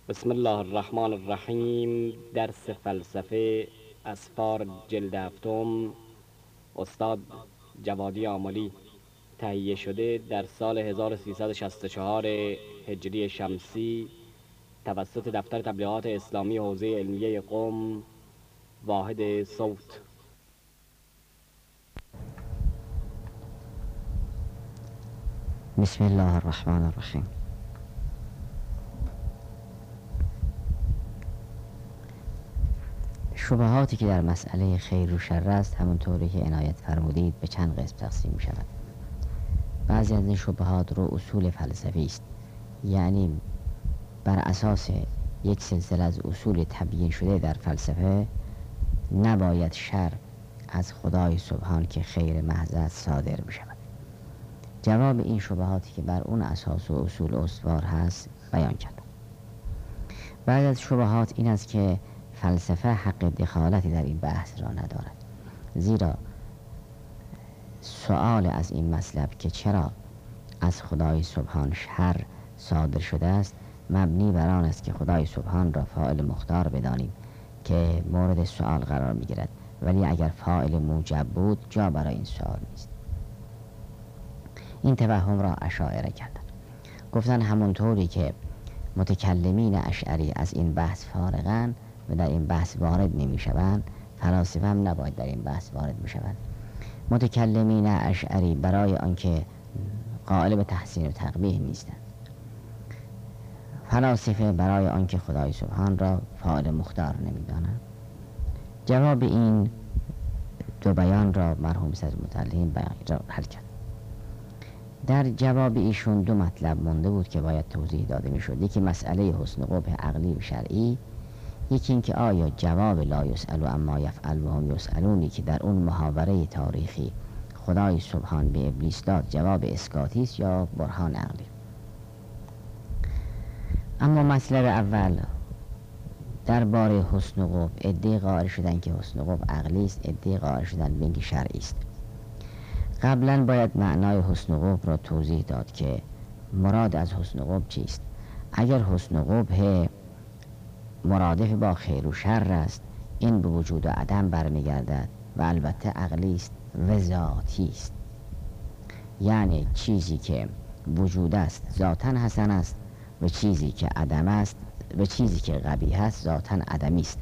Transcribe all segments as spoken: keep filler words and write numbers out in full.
بسم الله الرحمن الرحیم. درس فلسفه اسفار جلد هفتم، استاد جوادی آملی. تهیه شده در سال هزار و سیصد و شصت و چهار هجری شمسی توسط دفتر تبلیغات اسلامی حوزه علمیه قم، واحد صوت. بسم الله الرحمن الرحیم. شبهاتی که در مسئله خیر و شر است، همونطوری که عنایت فرمودید به چند قسم تقسیم می شود. بعضی از این شبهات رو اصول فلسفی است، یعنی بر اساس یک سلسله از اصول تبیین شده در فلسفه نباید شر از خدای سبحان که خیر محض است صادر می شود. جواب این شبهاتی که بر اون اساس و اصول استوار هست بیان کرد. بعد از شبهات این است که فلسفه حق دخالتی در این بحث را ندارد، زیرا سؤال از این مطلب که چرا از خدای سبحان شر صادر شده است مبنی بر آن است که خدای سبحان را فاعل مختار بدانیم که مورد سؤال قرار می گیرد، ولی اگر فاعل موجب بود جا برای این سؤال نیست. این توهم را اشاعره کردند. گفتن همونطوری که متکلمین اشعری از این بحث فارغند و در این بحث وارد نمی شوند، فلاسفه هم نباید در این بحث وارد می شوند. متکلمین اشعری برای آنکه قائل به تحسین و تقبیح نیستند، فلاسفه برای آنکه خدای سبحان را فاعل مختار نمی دانند. جواب این دو بیان را مرحوم صدر متعلم بیان را حل کرد. در جواب ایشون دو مطلب مونده بود که باید توضیح داده می شد. یکی مسئله حسن قبح عقلی و شرعی، یکی این که آیا جواب لا یسأل اما یفعل و هم یسألونی که در اون محاوره تاریخی خدای سبحان به ابلیس داد جواب اسکاتی است یا برهان عقلی. اما مطلب اول درباره حسن قبح، عده‌ای قائل شدن که حسن قبح عقلی است، عده‌ای قائل شدن به اینکه شرعی است. قبلا باید معنای حسن قبح را توضیح داد که مراد از حسن قبح چیست. اگر حسن قبح مرادف با خیر و شر است، این به وجود و عدم برمیگردد و البته عقلی است و ذاتی است، یعنی چیزی که وجود است ذاتاً حسن است و چیزی که عدم است و چیزی که قبیح است ذاتاً عدمی است.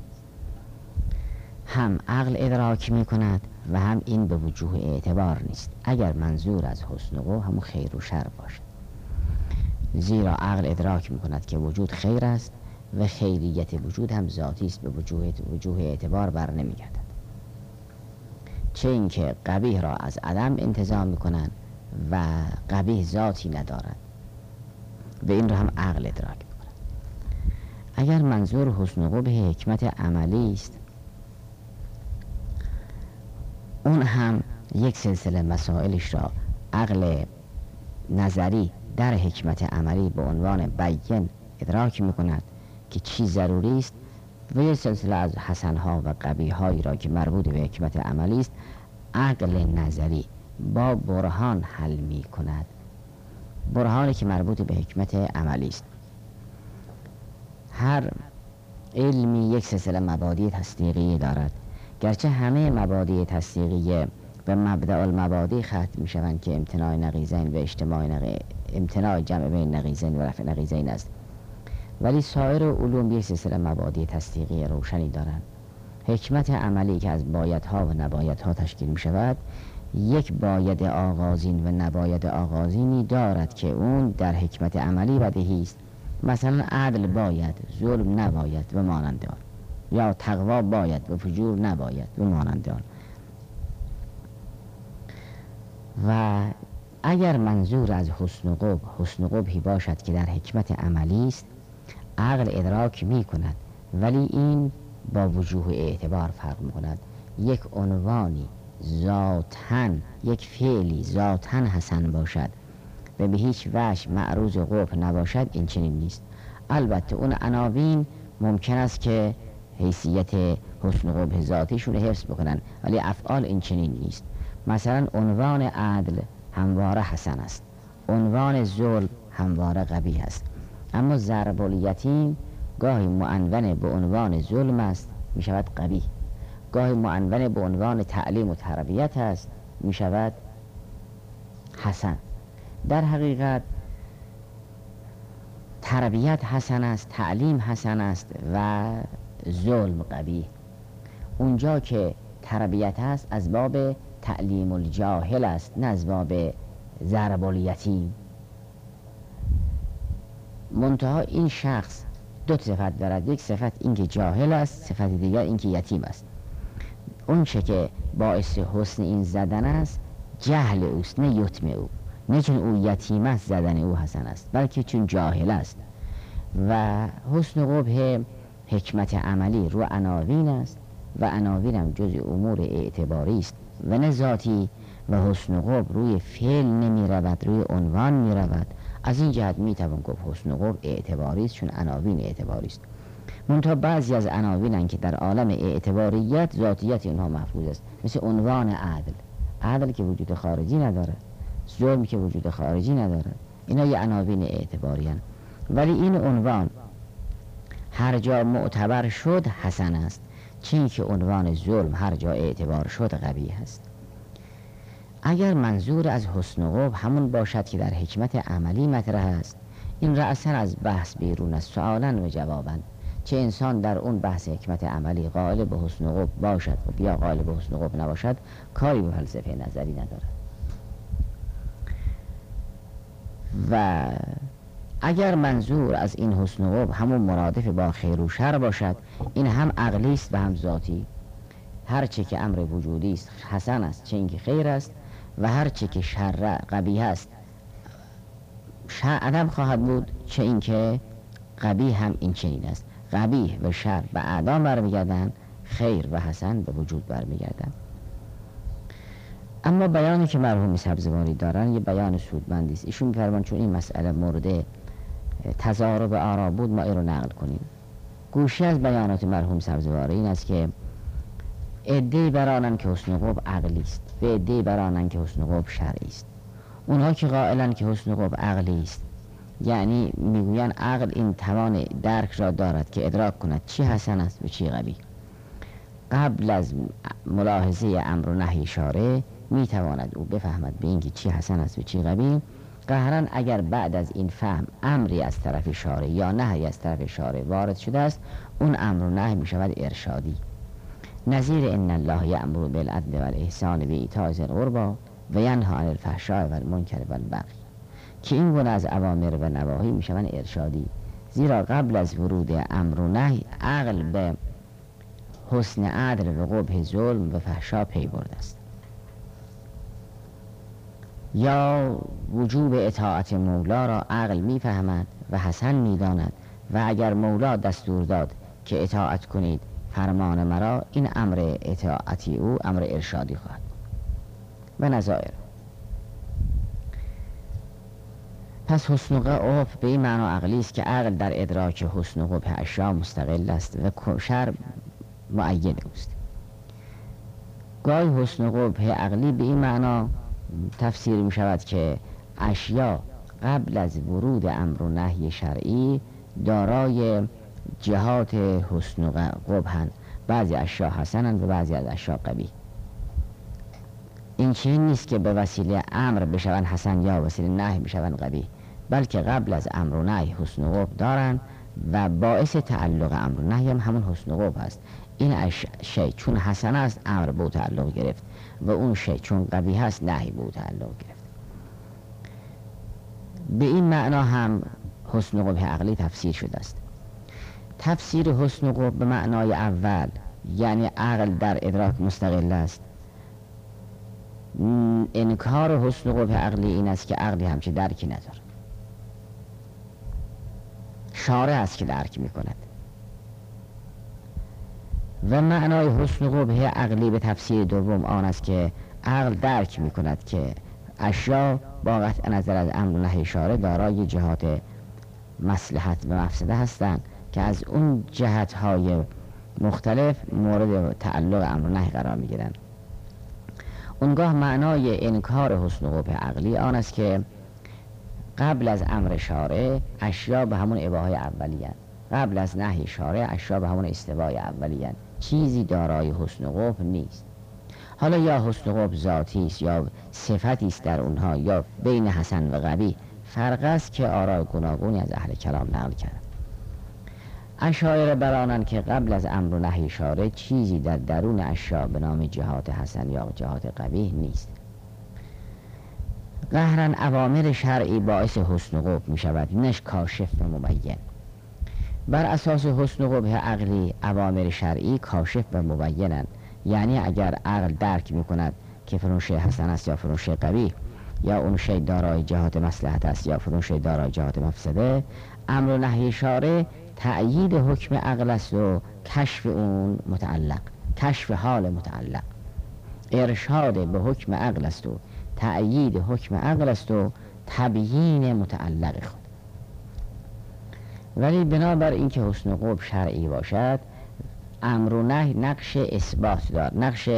هم عقل ادراک می کند و هم این به وجوه اعتبار نیست، اگر منظور از حسن قبح همون خیر و شر باشد، زیرا عقل ادراک می کند که وجود خیر است و خیریت وجود هم ذاتی است، به وجوه وجوه اعتبار بر نمی گردد. چه اینکه قبیح را از عدم انتزاع می کنند و قبیح ذاتی ندارد و این را هم عقل ادراک می کند. اگر منظور حسن قبح حکمت عملی است، اون هم یک سلسله مسائلش را عقل نظری در حکمت عملی به عنوان بیان ادراک می کند که چی ضروری است و یک سلسله از حسنها و قبیحهایی را که مربوط به حکمت عملی است عقل نظری با برهان حل می کند، برهانی که مربوط به حکمت عملی است. هر علمی یک سلسله مبادی تصدیقی دارد، گرچه همه مبادی تصدیقی به مبدأ المبادی ختم می شوند که امتناع نقیضین و اجتماع نقی... امتناع جمع بین نقیضین و رفع نقیضین است، ولی سایر علوم یک سلسله مبادی تصدیقی روشنی دارند. حکمت عملی که از بایدها و نبایدها تشکیل می شود یک باید آغازین و نباید آغازینی دارد که اون در حکمت عملی بدیهی است. مثلا عدل باید، ظلم نباید و مانند آن، یا تقوا باید و فجور نباید و مانند آن. و اگر منظور از حسن قبح حسن قبحی باشد که در حکمت عملی است، عقل ادراک می کند، ولی این با وجوه اعتبار فرق می کند. یک عنوانی ذاتاً، یک فعلی ذاتاً حسن باشد و به هیچ وجه معروض قبح نباشد، این چنین نیست. البته اون عناوین ممکن است که حیثیت حسن قبح ذاتیشون حفظ بکنن، ولی افعال این چنین نیست. مثلا عنوان عدل همواره حسن است، عنوان ظلم همواره قبیح است، اما ضرب الیتیم گاهی معنون به عنوان ظلم است می شود قبیح، گاهی معنون به عنوان تعلیم و تربیت است می شود حسن. در حقیقت تربیت حسن است، تعلیم حسن است و ظلم قبیح. اونجا که تربیت است از باب تعلیم الجاهل است، نه از باب ضرب الیتیم. منتها این شخص دو صفت دارد، یک صفت این که جاهل است، صفت دیگر این که یتیم است. اون چه که باعث حسن این زدن است جهل اوست، نه یتم او، نه چون او یتیم است زدن او حسن است، بلکه چون جاهل است. و حسن و قبح حکمت عملی رو عناوین است و عناوین هم جز امور اعتباری است و نه ذاتی، و حسن و قبح روی فعل نمی رود، روی عنوان می رود. از این جهت می توان گفت حسن و قبح اعتباری است، چون عناوین اعتباری است. منتها بعضی از عناوین که در عالم اعتباریت ذاتیت اینها محفوظ است، مثل عنوان عدل، عدل که وجود خارجی ندارد، ظلم که وجود خارجی ندارد، اینا یه عناوین اعتباری هستند. ولی این عنوان هر جا معتبر شد حسن است، چون که عنوان ظلم هر جا اعتبار شد قبیح است. اگر منظور از حسن و قبح همون باشد که در حکمت عملی مطرح است، این رأساً از بحث بیرون است، سؤالاً و جواباً. چه انسان در اون بحث حکمت عملی قائل به حسن و قبح باشد و بیا قائل به حسن و قبح نباشد، کاری به فلسفه نظری ندارد. و اگر منظور از این حسن و قبح همون مرادف با خیر و شر باشد، این هم عقلی است و هم ذاتی. هر چه که امر وجودی است حسن است، چه اینکه خیر است، و هر چه که شر قبیح است شر عدم خواهد بود، چه اینکه قبیح هم این چنین است. قبیح و شر به اعدام برمیگردند، خیر و حسن به وجود برمیگردند. اما بیانی که مرحوم سبزواری دارن یه بیان سودمندی است. ایشون می‌فرمایند چون این مسئله مورد تضارب آرا بود ما این رو نقل کنیم. گوشی از بیانات مرحوم سبزواری این است که عده‌ای برانند که حسن و قبح عقلی است و عده‌ای برانند که حسن و قبح شرعی است. اونها که قائلند که حسن و قبح عقلی است، یعنی میگویند عقل این توان درک را دارد که ادراک کند چی حسن است و چی قبیح. قبل از ملاحظه امر و نهی شارع میتواند او بفهمد به اینکه چی حسن است و چی قبیح. قهرن اگر بعد از این فهم امری از طرف شارع یا نهی از طرف شارع وارد شده است، اون امر و نهی میشود ارشادی. نظیر ان الله یأمر بالعدل والاحسان و ایتاء ذی القربی و ینهی عن الفحشاء والمنکر والبغی، که این گونه از اوامر و نواهی میشوند ارشادی، زیرا قبل از ورود امر و نهی عقل به حسن عدل و قبح ظلم و فحشا پی برده است. یا وجوب اطاعت مولا را عقل میفهمد و حسن میداند، و اگر مولا دستور داد که اطاعت کنید فرمان مرا، این امر اطاعتی او امر ارشادی خواهد و نظایر. پس حسن و قبح به این معنا عقلی است که عقل در ادراک حسن و قبح اشیا مستقل است و شر معید اوست. گاهی حسن و قبح عقلی به این معنا تفسیر می شود که اشیا قبل از ورود امر و نهی شرعی دارای جهات حسن و قبحند، بعضی اشیا حسنند و بعضی از اشیا قبیح. این چنین نیست که به وسیله امر بشوند حسن یا وسیله نهی بشوند قبیح، بلکه قبل از امر و نهی حسن و قبح دارند و باعث تعلق امر و نهی هم همون حسن و قبح است. این شی چون حسن است امر به او تعلق گرفت و اون شی چون قبیح است نهی به او تعلق گرفت. به این معنا هم حسن و قبح عقلی تفسیر شده است. تفسیر حسن و قبح به معنای اول، یعنی عقل در ادراک مستقل است، انکار حسن و قبح عقلی این است که عقلی همچه درکی ندارد، شارع است که درک می کند. و معنای حسن و قبح عقلی به تفسیر دوم آن است که عقل درک می کند که اشیا با قطع نظر از امر و نهی شارع دارای جهات مصلحت و مفسده هستند که از اون جهت‌های مختلف مورد تعلق امر و نهی قرار می گیرند. اونگاه معنای انکار حسن و قبح عقلی آن است که قبل از امر شارع اشیا به همون اباحه اولیه قبل از نهی شارع اشیا به همون استوای اولیه، چیزی دارای حسن و قبح نیست. حالا یا حسن و قبح ذاتی است یا صفتی است در اونها یا بین حسن و قبیح، فرق است که آراء گوناگونی از اهل کلام نقل کرد. اشاعره برانند که قبل از امر و نهی شارع چیزی در درون اشیا به نام جهات حسن یا جهات قبیح نیست. قهرن اوامر شرعی باعث حسن و قبح می شود، نش کاشف و مبین. بر اساس حسن و قبح عقلی اوامر شرعی کاشف و مبینند، یعنی اگر عقل درک می کند که فلان شیء حسن است یا فلان شیء قبیح، یا اون شیء دارای جهات مصلحت است یا فلان شیء دارای جهات مفسده، امر و نهی شارع تأیید حکم عقل است و کشف اون متعلق، کشف حال متعلق، ارشاد به حکم عقل است و تأیید حکم عقل است و تبیین متعلق خود. ولی بنابر اینکه حسن و قبح شرعی باشد، امر و نهی نقش اثبات دار، نقش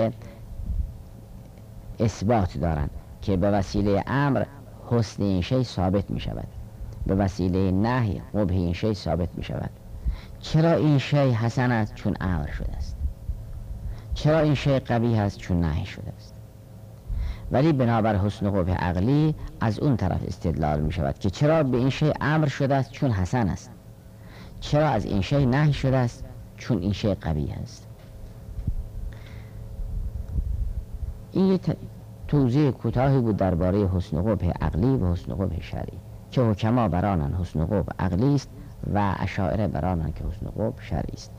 اثبات دارند که به وسیله امر حسن این شی ثابت می شود، به وسیله نهی قبح این شی ثابت می شود. چرا این شی حسن است؟ چون امر شده است. چرا این شی قبیح است؟ چون نهی شده است. ولی بنابر حسن و قبح عقلی از اون طرف استدلال می شود که چرا به این شی امر شده است؟ چون حسن است. چرا از این شی نهی شده است؟ چون این شی قبیح است. این یه توضیح کوتاهی بود درباره حسن و قبح عقلی و حسن و قبح شرعی که حکما برانن حسن و قبح عقلی است و اشاعره برانن که حسن و قبح شرعی است.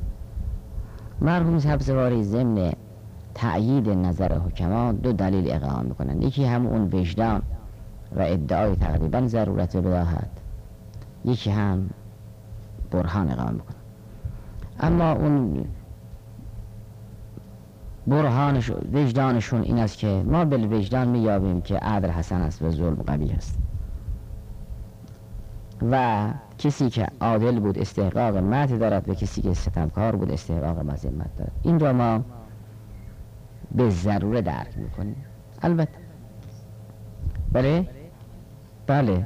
مرحوم سبزواری ضمن تأیید نظر حکما دو دلیل اقامه میکنن، یکی هم اون وجدان و ادعای تقریبا ضرورت بداهت، یکی هم برهان اقامه میکنن. اما اون برهانش وجدانشون این است که ما بالوجدان میابیم که عدل حسن است و ظلم قبیح است و کسی که عادل بود استحقاق مدح دارد و کسی که ستمکار بود استحقاق مذمت دارد. این را ما به ضروره درک میکنیم. البته بله بله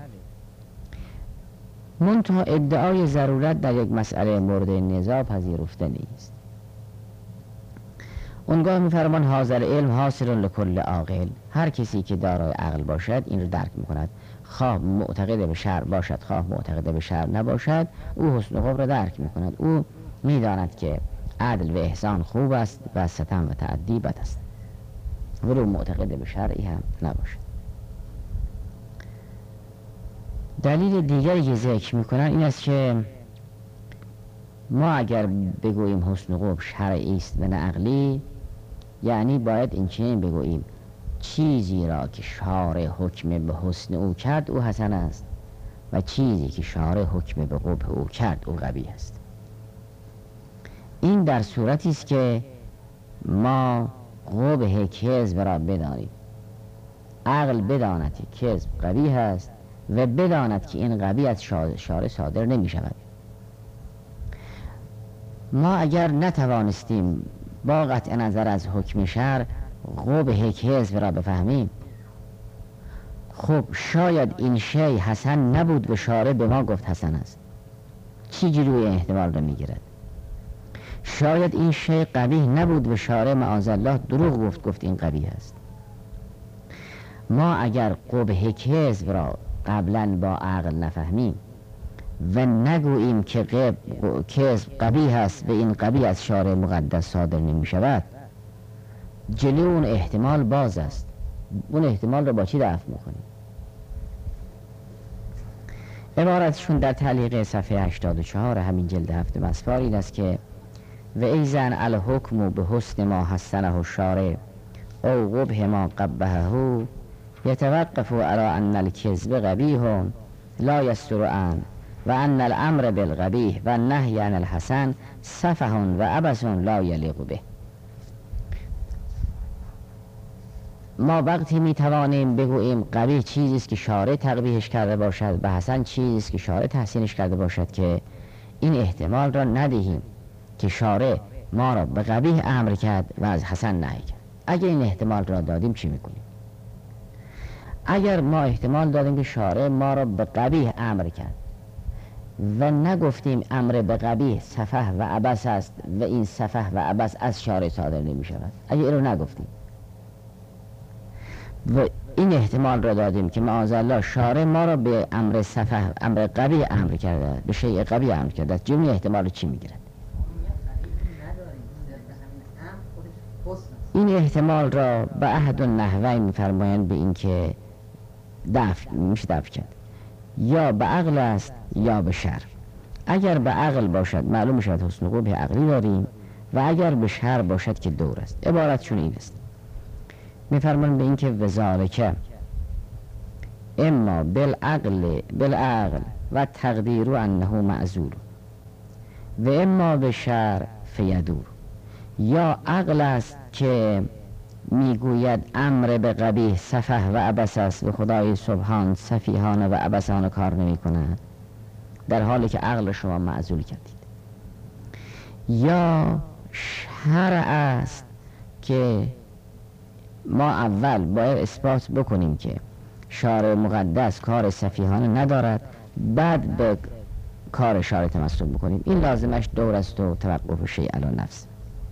منتها ادعای ضرورت در یک مسئله مورد نزاع پذیرفته نیست. اونگاه میفرمان حاضر علم حاصل لکل عاقل، هر کسی که دارای عقل باشد این رو درک میکند، خواه معتقد به شرع باشد خواه معتقد به شرع نباشد، او حسن و قبح را درک میکند. او میداند که عدل و احسان خوب است و ستم و تعدی بد است، ولو معتقد به شرعی هم نباشد. دلیل دیگری که ذکر میکنن این است که ما اگر بگوییم حسن و قبح شرعی است و نه عقلی، یعنی باید این چنین بگوییم چیزی را که شارع حکم به حسن او کرد او حسن است و چیزی که شارع حکم به قبح او کرد او قبیح است. این در صورتی است که ما قبح کذب را بدانیم، عقل بداند که کذب قبیح است و بداند که این قبیح از شارع صادر نمی شود. ما اگر نتوانستیم با قطع نظر از حکم شرع قبح کذب را بفهمیم، خب شاید این شی حسن نبود و شارع به ما گفت حسن است، چی جلوی احتمال را میگیرد؟ شاید این شی قبیح نبود و شارع معاذالله دروغ گفت گفت این قبیح است. ما اگر قبح کذب را قبلا با عقل نفهمیم و نگوییم که کذب قبیح است و این قبیح از شارع مقدس صادر نمی شود، جلو اون احتمال باز است. اون احتمال را با چی دفع میکنیم؟ عبارتشون در تعلیق صفحه هشتاد و چهار همین جلد هفت مسفار این است که و ایزن الحکم به حسن ما حسنه الشارع او قبح ما قبحه یتوقف علی ان الکذب قبیح لا یستر عن و ان الامر بالقبیح و النهی عن الحسن سفه و عبث لا یلیق به. ما وقتی میتوانیم بگوییم قبیح چیزی است که شارع تقبیحش کرده باشد و حسن چیزی است که شارع تحسینش کرده باشد که این احتمال را ندهیم که شارع ما را به قبیح امر کرد و از حسن نهی کرد. اگر این احتمال را دادیم چی میکنیم؟ اگر ما احتمال دادیم که شارع ما را به قبیح امر کرد و نگفتیم امر به قبیح سفه و عبث است و این سفه و عبث از شارع صادر نمی شود. اگه این رو نگفتیم و این احتمال را دادیم که معاذالله شارع ما را به امر سفه، امر قبیح امر کرده، به شیء قبیح امر کرده. جمعی احتمال چی میگیرد؟ این احتمال را به احد النحوین میفرمایند به این که دفع میشه دفع کرد، یا به عقل است یا به شر. اگر به عقل باشد معلوم شد حسن قبیح عقلی داریم و اگر به شر باشد که دور است. عبارتشون این است، میفرمایند به این که وذالک اما بالعقل بالعقل و تقدیر انه معزول و اما به شر فیدور. یا عقل است که میگوید امر به قبیح سفه و عبث است و خدای سبحان سفیهانه و عبثانه کار نمی کند، در حالی که عقل شما معزول کردید. یا شرع است که ما اول باید اثبات بکنیم که شارع مقدس کار سفیهانه ندارد، بعد به کار شارع تمسک بکنیم. این لازمش دور است و توقف شیء علی نفس.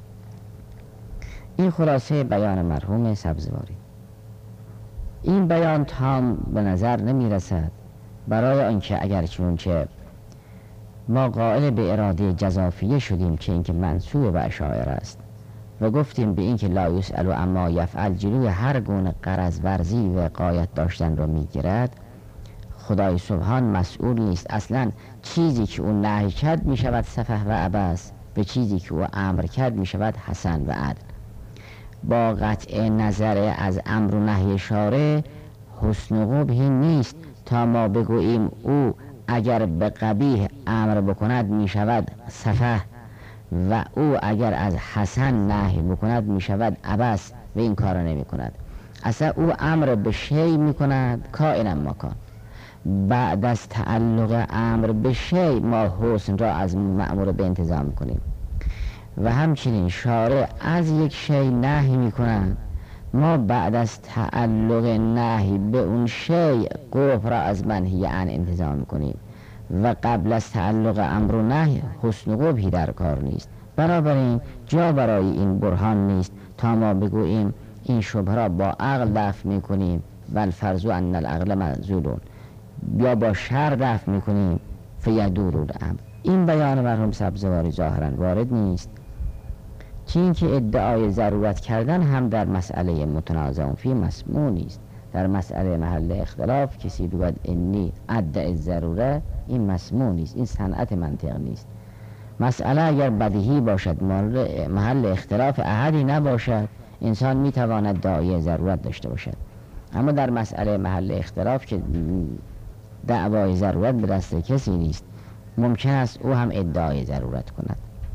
این خلاصه بیان مرحوم سبزواری. این بیان تام به نظر نمی رسد، برای آنکه اگر چونچه ما قائل به اراده جزافیه شدیم که اینکه منسوب به اشاعره است و گفتیم به اینکه لا یسأل اما یفعل جلوی هر گونه غرض ورزی و غایت داشتن را میگیرد، خدای سبحان مسئول نیست. اصلا چیزی که او نهی کرد می شود سفه و عبث، به چیزی که او امر کرد می شود حسن و عدل. با قطع نظر از امر و نهی شارع حسن قبحی نیست تا ما بگوییم او اگر به قبیح امر بکند می شود سفه و او اگر از حسن نهی بکند می شود عبث و این کار نمی کند. اصلا او امر به شیء می کند کائنا مکان. بعد از تعلق امر به شیء ما حسن را از مأمور به انتظام کنیم و همچنین شارع از یک شیء نهی می کند، ما بعد از تعلق نهی به اون شیء قبح را از منهی عن انتظام می کنیم و قبل از تعلق امر و نهی حسن قبحی در کار نیست. بنابراین جا برای این برهان نیست تا ما بگوییم این شبه را با عقل دفع می کنیم و الفرض ان العقل معزولون، یا با شر دفع می کنیم فیدور الامر. این بیان مرحوم سبزواری ظاهرا وارد نیست، چون که ادعای ضرورت کردن هم در مسئله متنازع فی مسموع نیست. در مسئله محل اختلاف کسی بگوید انی ادعی ضروره، این مسموع نیست، این صنعت منطق نیست. مسئله اگر بدیهی باشد، محل اختلاف احدی نباشد، انسان میتواند داعی ضرورت داشته باشد. اما در مسئله محل اختلاف که دعوای ضرورت به دست کسی نیست، ممکن است او هم ادعای ضرورت کند.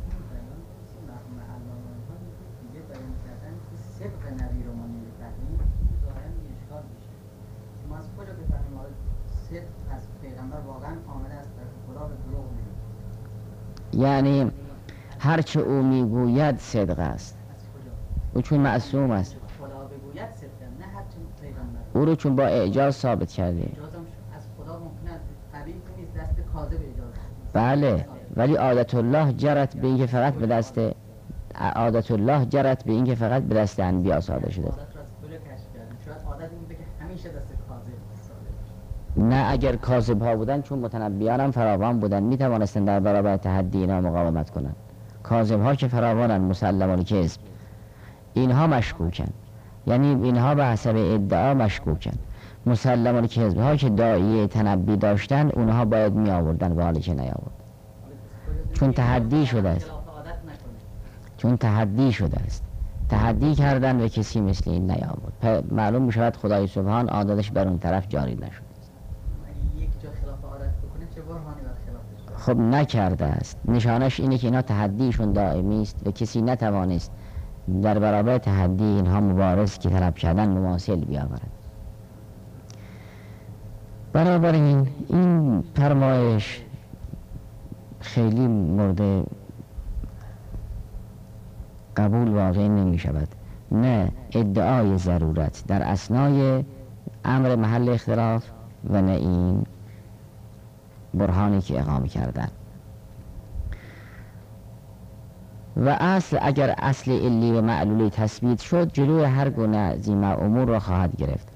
یعنی هرچه او میگوید صدق است، او چون معصوم است، او رو چون با اعجاز ثابت کرده. بله، ولی عادت الله جرت به اینکه فقط به دست عادت الله جرت به اینکه فقط به دست انبیا صادر شده. نه، اگر کاذب ها بودن، چون متنبیان هم فراوان بودن، می توانستن در برابر تحدی اینا مقاومت کنند. کاذب ها که فراوانن، مسلمان کذب، اینها مشکوکن، یعنی اینها به حسب ادعا مشکوکن. مسلمان کذب ها که داعیه تنبی داشتن، اونها باید می آوردن و حالی که نیاورد، چون تحدی شده است. چون تحدی شده است تحدی کردن و کسی مثل این نیاورد، معلوم می شود خدای سبحان عادتش بر اون طرف جاری نشد. خب نکرده است. نشانش اینه که اینا تحدیشون دائمی است و کسی نتوانست در برابر تحدی اینها مبارز که طلب کردن مماثل بیاورد. بنابراین این فرمایش خیلی مورد قبول واقع نمی شود. نه ادعای ضرورت در اثنای امر محل اختلاف و نه این برهانی که اقامه کردن. و اصل اگر اصل علی و معلولی تثبیت شد، جلوی هر گونه از این امور را خواهد گرفت.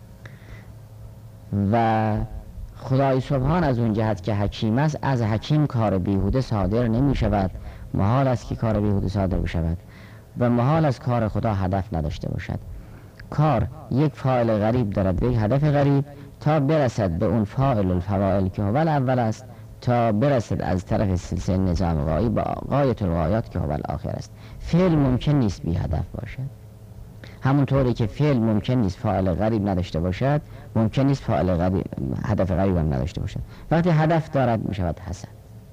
و خدای سبحان از اون جهت که حکیم است، از حکیم کار بیهوده صادر نمی شود. محال است که کار بیهوده صادر بشود و محال است کار خدا هدف نداشته باشد. کار یک فاعل غریب دارد و یک هدف غریب، تا برسد به اون فاعل الفواعل که هو الاول است، تا برسد از طرف سلسله نظام غایی با غایت الغایات که هو الاخر است. فعل ممکن نیست بی هدف باشد، همونطوری که فعل ممکن نیست فاعل غریب نداشته باشد، ممکن نیست فاعل غریب هدف غریب هم نداشته باشد. وقتی هدف دارد می شود حسن.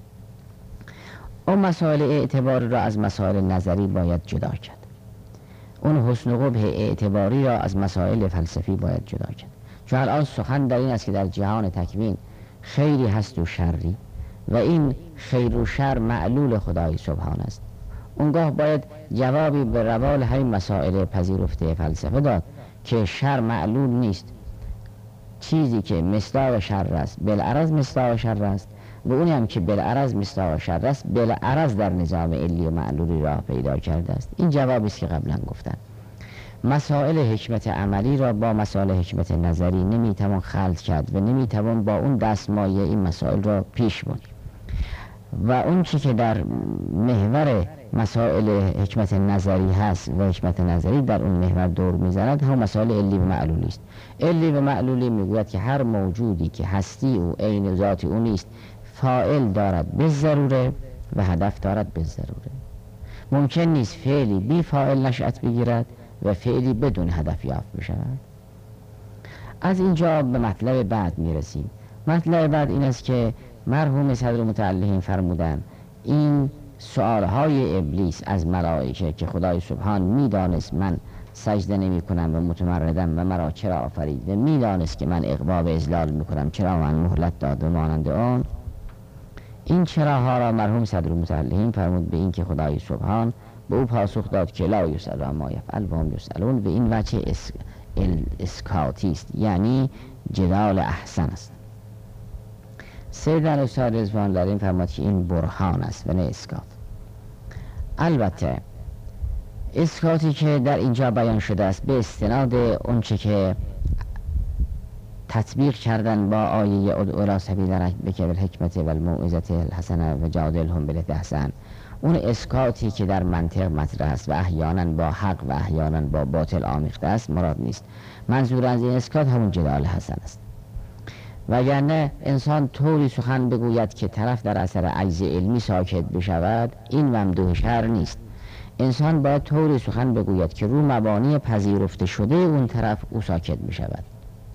اون مسائل اعتباری را از مسائل نظری باید جدا کرد. اون حسن و قبح اعتباری را از مسائل فلسفی باید جدا کرد. چون الان سخن در این است که در جهان تکوین خیری هست و شری و این خیر و شر معلول خدای سبحان است. اونگاه باید جوابی به روال همین مسائل پذیرفته فلسفه داد که شر معلول نیست. چیزی که مصداق شر است بالعرض مصداق شر است و اونی هم که بالعرض مصداق شر است بالعرض در نظام علی و معلولی راه پیدا کرده است. این جوابی است که قبلا گفتن. مسائل حکمت عملی را با مسائل حکمت نظری نمیتوان خلط کرد و نمیتوان با اون دستمایه این مسائل را پیش برد. و اون چی که در محور مسائل حکمت نظری هست و حکمت نظری در اون محور دور میزند، هم مسائل علی و معلولی است. علی و معلولی میگوید که هر موجودی که هستی و عین ذات او نیست، فاعل دارد به ضروره و هدف دارد به ضروره. ممکن نیست فعلی بی فاعل نشأت بگیرد و فعلی بدون هدف یافت بشود. از اینجا به مطلب بعد میرسیم. مطلب بعد این است که مرحوم صدر متعلقین فرمودن این سؤالهای ابلیس از ملائکه که خدای سبحان میدانست من سجده نمی کنم و متمردم و مرا چرا آفرید و میدانست که من اقوا و اذلال میکنم، چرا من مهلت داد و مانند آن. این چراها را مرحوم صدر متعلقین فرمود به این که خدای سبحان به او پاسخ داد که لا یسأل عما یفعل و هم یسألون. به این وجه اس... اسکاتی است، یعنی جدال احسن است. سید استاد رضوان در این فرمود که این برهان است و نه اسکات. البته اسکاتی که در اینجا بیان شده است به استناد اونچه که تطبیق کردن با آیه ادعو الی سبیل ربک بالحکمة والموعظة الحسنة و جادلهم بالتی احسن، اون اسکاتی که در منطق مطرح است و احیانا با حق و احیانا با باطل آمیخته است مراد نیست. منظور از این اسکات همون جدال حسن است. وگرنه انسان طوری سخن بگوید که طرف در اثر عجز علمی ساکت بشود، این ممدوح شرع نیست. انسان باید طوری سخن بگوید که رو مبانی پذیرفته شده اون طرف او ساکت بشود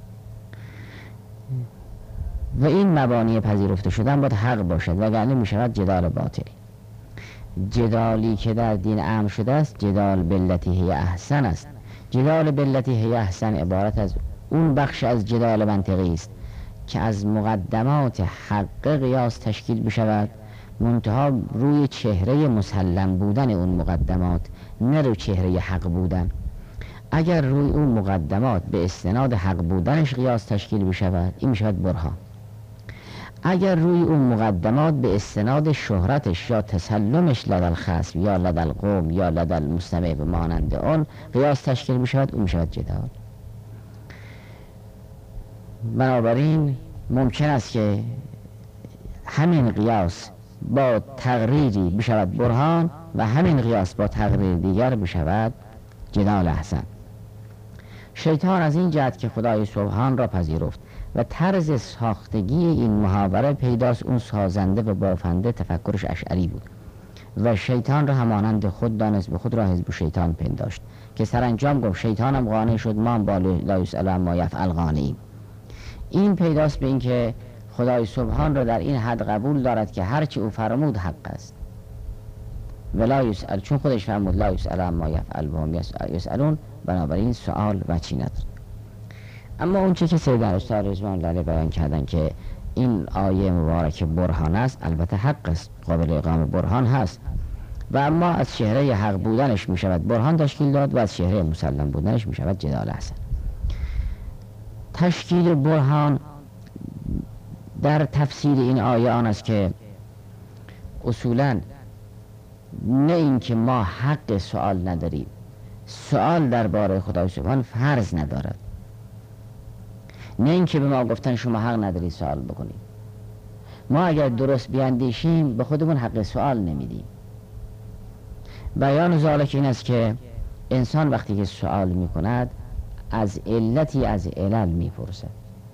و این مبانی پذیرفته شدن باید حق باشد، وگرنه میشود جدال باطل. جدالی که در دین امر شده است جدال بالتی هی احسن است. جدال بالتی هی احسن عبارت از اون بخش از جدال منطقی است که از مقدمات حق قیاس تشکیل بشود، منتها روی چهره مسلم بودن اون مقدمات، نه روی چهره حق بودن. اگر روی اون مقدمات به استناد حق بودنش قیاس تشکیل بشود، این میشود برهان. اگر روی اون مقدمات به استناد شهرتش یا تسلمش لدى الخصم یا لدى القوم یا لدى المستمع به مانند آن قیاس تشکیل بشود، اون میشود جدال. بنابراین ممکن است که همین قیاس با تقریری بشود برهان و همین قیاس با تقریر دیگر بشود جدال احسن. شیطان از این جهت که خدای سبحان را پذیرفت و طرز ساختگی این محاوره پیداست، اون سازنده و بافنده تفکرش اشعری بود و شیطان را همانند خود دانست، به خود را حزب شیطان پنداشت که سرانجام گفت شیطانم قانع شد، ما با لا یسأل عما یفعل قانعیم. این پیداست به این که خدای سبحان را در این حد قبول دارد که هرچی او فرمود حق است و لا یسأل، چون خودش فرمود لا یسأل عما یفعل و هم یسألون، بنابراین سؤال وجهی ندارد. اما اون چه که سید استاد رضوان الله بیان کردن که این آیه مبارک برهان است، البته حق است، قابل اقامه برهان هست و اما از چهره حق بودنش می شود برهان تشکیل داد و از چهره مسلم بودنش می شود جدال حسن. تشکیل برهان در تفسیر این آیه آن است که اصولاً نه اینکه ما حق سوال نداریم، سوال درباره خدای سبحان فرض ندارد. نه اینکه به ما گفتن شما حق نداری سوال بکنید. ما اگر درست بیاندیشیم به خودمون حق سوال نمیدیم. بیان ذالک این است که انسان وقتی که سوال میکند از علتی از علل میپرسد.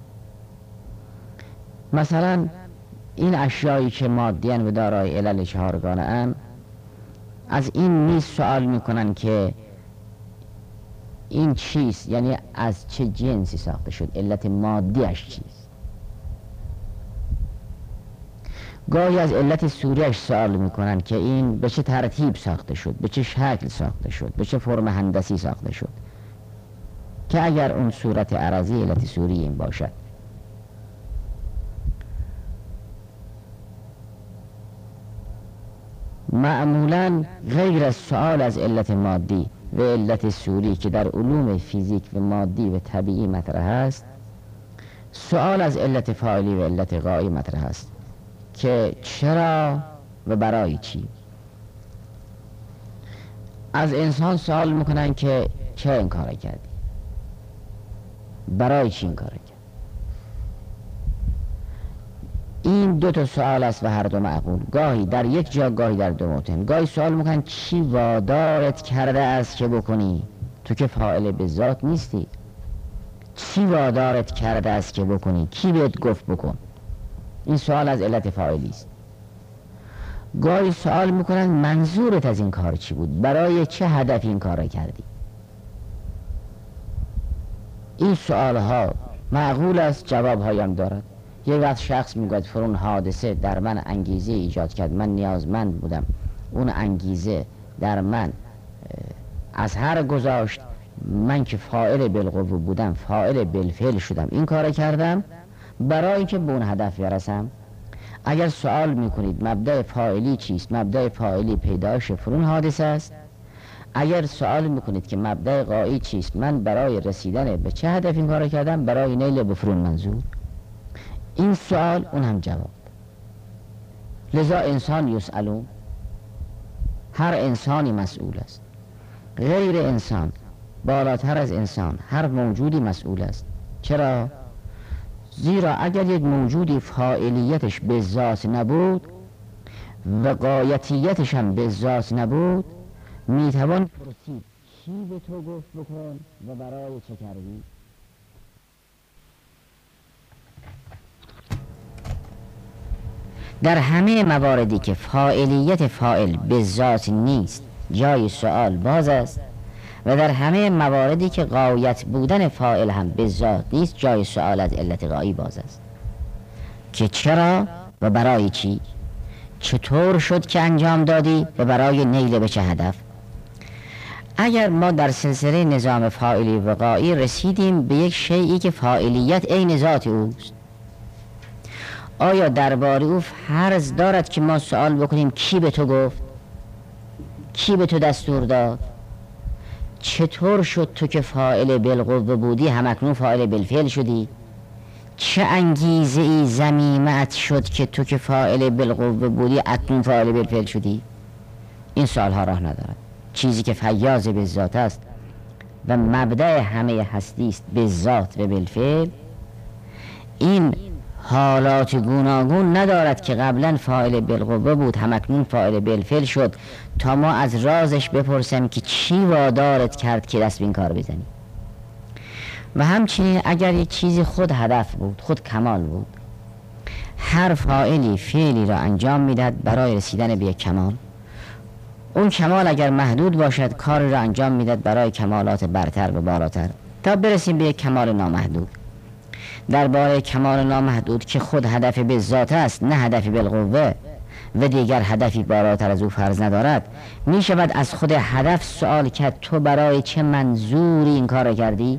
مثلا این اشیایی که مادیان و دارای علل چهارگانه اند، از این نیز سوال میکنن که این چیست، یعنی از چه جنسی ساخته شد، علت مادیش چیست. گاهی از علت سوریش سوال میکنن که این به چه ترتیب ساخته شد، به چه شکل ساخته شد، به چه فرم هندسی ساخته شد، که اگر اون صورت عرضی علت سوری این باشد. معمولاً غیر از سؤال از علت مادی و علت سوری که در علوم فیزیک و مادی و طبیعی مطرح است، سؤال از علت فاعلی و علت غایی مطرح است که چرا و برای چی. از انسان سوال میکنن که چرا این کار کردی، برای چی این کار کردی. این دو تا سوال است و هر دو معقول، گاهی در یک جا گاهی در دو موطن. گاهی سوال میکنن چی وادارت کرده است که بکنی، تو که فاعل به ذات نیستی، چی وادارت کرده است که بکنی، کی بهت گفت بکن. این سوال از علت فاعلی است. گاهی سوال میکنن منظورت از این کار چی بود، برای چه هدف این کار کردی. این سوال ها معقول است، جواب هایم دارد. یک وقت شخص میگوید فرون حادثه در من انگیزه ایجاد کرد، من نیازمند بودم، اون انگیزه در من از هر گذاشت، من که فاعل بالقوه بودم فاعل بالفعل شدم، این کار کردم برای که به اون هدف برسم. اگر سوال میکنید مبدأ فاعلی چیست، مبدأ فاعلی پیدایش فرون حادثه است. اگر سوال میکنید که مبدأ غایی چیست، من برای رسیدن به چه هدف این کار کردم، برای نیل به فرون منظور. این سوال اون هم جواب. لذا انسان یسألون، هر انسانی مسئول است. غیر انسان، بالاتر از انسان، هر موجودی مسئول است. چرا؟ زیرا اگر یک موجودی فاعلیتش به ذات نبود و غایتیتش هم به ذات نبود، میتوان پرسید چی به تو گفت بکن و برای چه کردی؟ در همه مواردی که فاعلیت فاعل به ذات نیست، جای سؤال باز است، و در همه مواردی که غایت بودن فاعل هم به ذات نیست، جای سؤال از علت غایی باز است که چرا و برای چی، چطور شد که انجام دادی و برای نیل به چه هدف. اگر ما در سلسله نظام فاعلی و غایی رسیدیم به یک شیئی که فاعلیت عین ذات اوست، آیا درباره او فرض دارد که ما سوال بکنیم کی به تو گفت، کی به تو دستور داد، چطور شد تو که فاعل بالقوه بودی همکنون فاعل بالفعل شدی، چه انگیزه ای ضمیمت شد که تو که فاعل بالقوه بودی اکنون فاعل بالفعل شدی. این سوال ها راه ندارد. چیزی که فیاض به ذات است و مبدأ همه هستی است به ذات و بالفعل، این حالات گوناگون ندارد که قبلا فاعل بالقوه بود همکنون فاعل بالفعل شد تا ما از رازش بپرسیم که چی وادارت کرد که دست به این کار بزنی. و همچنین اگر یک چیزی خود هدف بود، خود کمال بود، هر فاعلی فعلی را انجام میدهد برای رسیدن به یک کمال. اون کمال اگر محدود باشد کاری را انجام میدهد برای کمالات برتر و بالاتر تا برسیم به یک کمال نامحدود. درباره کمال نامحدود که خود هدف به ذات است نه هدفی بالقوه و دیگر هدفی بالاتر از او فرض ندارد، می شود از خود هدف سوال کرد تو برای چه منظوری این کار کردی؟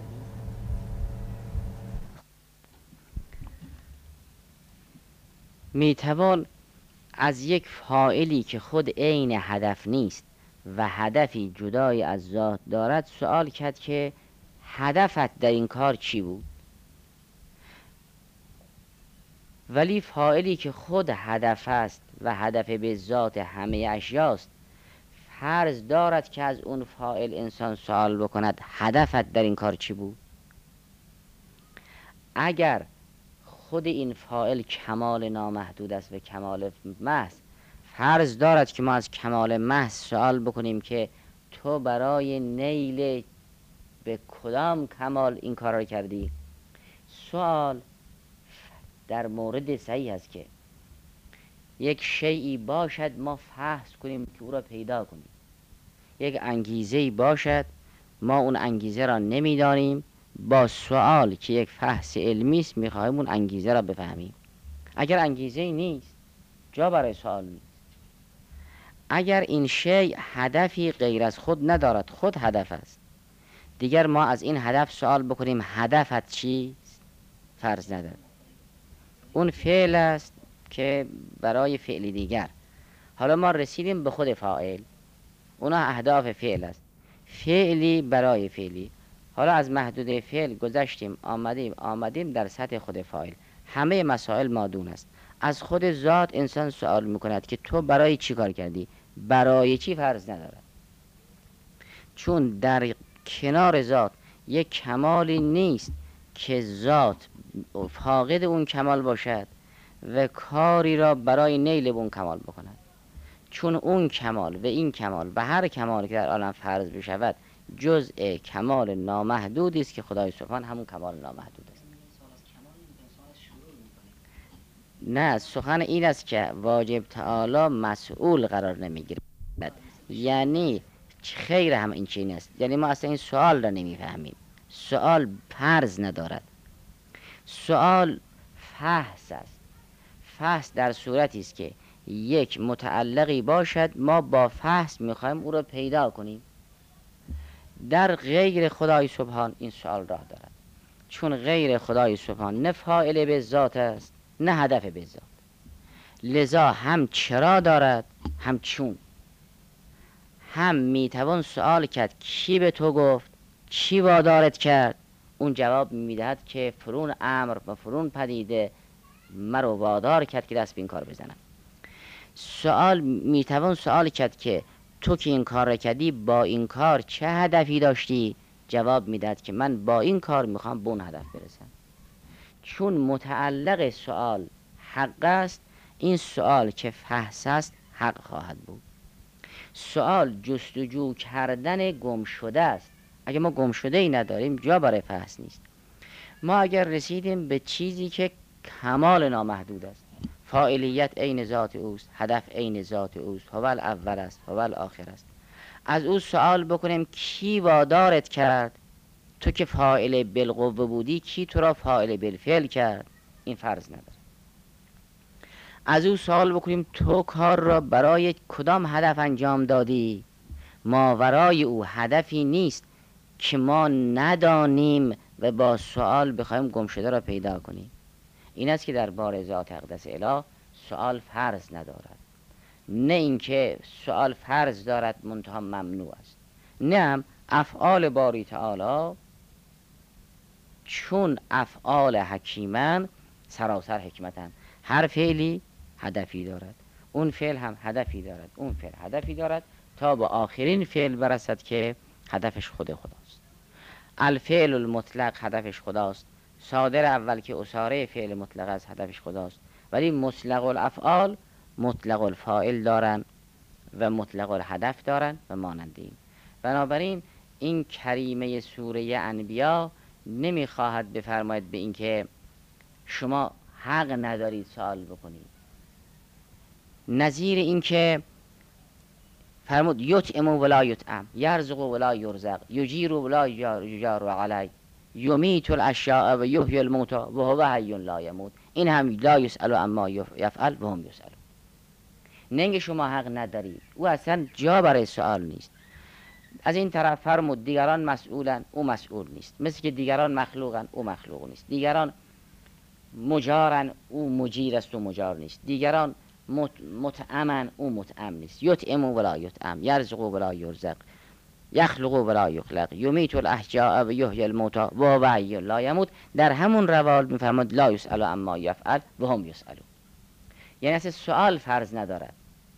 می توان از یک فاعلی که خود عین هدف نیست و هدفی جدای از ذات دارد سوال کرد که هدفت در این کار چی بود؟ ولی فاعلی که خود هدف است و هدف به ذات همه اشیاست، فرض دارد که از اون فاعل انسان سوال بکند هدفت در این کار چی بود؟ اگر خود این فاعل کمال نامحدود است و کمال محض، فرض دارد که ما از کمال محض سوال بکنیم که تو برای نیل به کدام کمال این کار را کردی؟ سوال در مورد صحیح است که یک شیئی باشد ما فحص کنیم که او را پیدا کنیم، یک انگیزه‌ای باشد ما اون انگیزه را نمیدانیم، با سوال که یک فحص علمی است میخواهیم اون انگیزه را بفهمیم. اگر انگیزه‌ای نیست جا برای سوال نیست. اگر این شیء هدفی غیر از خود ندارد، خود هدف است، دیگر ما از این هدف سوال بکنیم هدفت چیست؟ فرض ندارد. اون فعل است که برای فعلی دیگر. حالا ما رسیدیم به خود فاعل، اونا اهداف فعل است، فعلی برای فعلی. حالا از محدوده فعل گذشتیم، آمدیم آمدیم در سطح خود فاعل. همه مسائل مادون است. از خود ذات انسان سوال میکند که تو برای چی کار کردی؟ برای چی فرض ندارد، چون در کنار ذات یک کمالی نیست که ذات فاقد اون کمال باشد و کاری را برای نیل اون کمال بکند. چون اون کمال و این کمال و هر کمالی که در عالم فرض بشود جزء کمال نامحدودی است که خدای سبحان همون کمال نامحدود است. نه، سخن این است که واجب تعالی مسئول قرار نمیگیرد، یعنی خیر هم این چین است. یعنی ما اصلا این سوال را نمیفهمیم. سوال فرض ندارد، سوال فحص است. فحص در صورتی است که یک متعلقی باشد ما با فحص میخوایم او را پیدا کنیم. در غیر خدای سبحان این سوال راه دارد، چون غیر خدای سبحان نه فاعل به ذات است نه هدف به ذات، لذا هم چرا دارد هم چون. هم میتوان سوال کرد کی به تو گفت، کی وادارت کرد، اون جواب میدهد که فرون امر و فرون پدیده مرا وادار کرد که دست به این کار بزنم. سوال میتوان سوال کرد که تو که این کار را کردی با این کار چه هدفی داشتی، جواب میدهد که من با این کار میخوام به اون هدف برسم. چون متعلق سوال حق است، این سوال که فحص است حق خواهد بود. سوال جستجو کردن گم شده است. اگر ما گم شده ای نداریم جا برای فحص نیست. ما اگر رسیدیم به چیزی که کمال نامحدود است، فاعلیت عین ذات اوست، هدف عین ذات اوست، هو الاول است، هو الاخر است، از او سوال بکنیم کی وادارت کرد، تو که فاعل بالقوه بودی کی تو را فاعل بالفعل کرد، این فرض نداره. از او سوال بکنیم تو کار را برای کدام هدف انجام دادی، ماورای او هدفی نیست که ما ندانیم و با سوال بخوایم گمشده را پیدا کنیم. این است که در بار ذات اقدس اله سوال فرض ندارد، نه اینکه سوال فرض دارد منتها ممنوع است. نه هم افعال باری تعالی چون افعال حکیمن سراسر حکمتن، هر فعلی هدفی دارد، اون فعل هم هدفی دارد، اون فعل هدفی دارد تا به آخرین فعل برسد که هدفش خود خداست. الفعل المطلق هدفش خداست، صادر اول که اساره فعل مطلق است هدفش خداست، ولی مطلق الافعال مطلق الفاعل دارن و مطلق الهدف دارن و مانند این. بنابراین این کریمه سوره انبیا نمیخواهد بفرماید به این که شما حق ندارید سوال بکنید، نظیر این که فرمود یطعم ولا یطعم، یرزق ولا یرزق، یجیر ولا یجار علی، یمیت الاشیاء و یحیی الموتى و هو حی لا یموت. این هم لا یسأل اما یفعل و هم یسأل. نه اینکه شما حق ندارید، او اصلا جا برای سوال نیست. از این طرف فرمود دیگران مسئولن، او مسئول نیست، مثل که دیگران مخلوقن، او مخلوق نیست، دیگران مجارن، او مجیر است و مجار نیست، دیگران مطعمن، او مطعم نیست. یطعم ولا یطعم، یرزق ولا یرزق، یخلق ولا یخلق یمیت الاحجاء و یحیی الموتى و هو حی لا یموت. در همون روال میفرماد لا یسأل عما یفعل و هم یسألون. یعنی اصلا سوال فرض ندارد.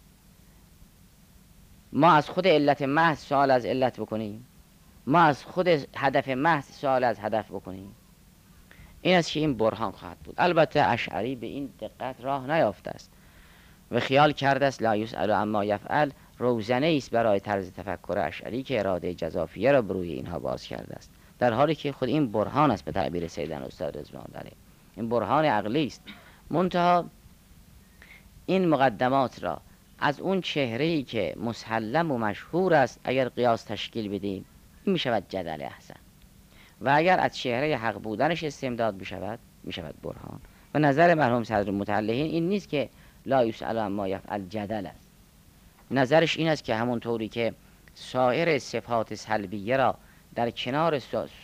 ما از خود علت محض سوال از علت بکنیم، ما از خود هدف محض سوال از هدف بکنیم. این است که این برهان خواهد بود. البته اشعری به این دقت راه نیافته است و خیال کرده است لا یسأل عما یفعل روزنه است برای طرز تفکر اشعری که اراده جزافیه را بر روی اینها باز کرده است، در حالی که خود این برهان است. به تعبیر سیدنا استاد رضوان علیه این برهان عقلی است. منتها این مقدمات را از اون چهره‌ای که مسلم و مشهور است اگر قیاس تشکیل بدیم، این می شود جدل احسن، و اگر از چهره حق بودنش استمداد بشود می شود برهان. و نظر مرحوم صدر متعلقین این نیست که لا یسأل عما یفعل جدل است. نظرش این است که همون طوری که سایر صفات سلبیه را در کنار